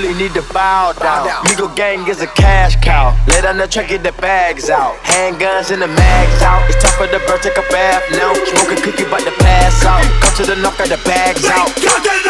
really need to bow down. Migo gang is a cash cow. Lay down the track, get the bags out. Handguns and the mags out. It's time for the bird, take a bath now. Smoking cookie, but the pass out. Come to the knock, got the bags out.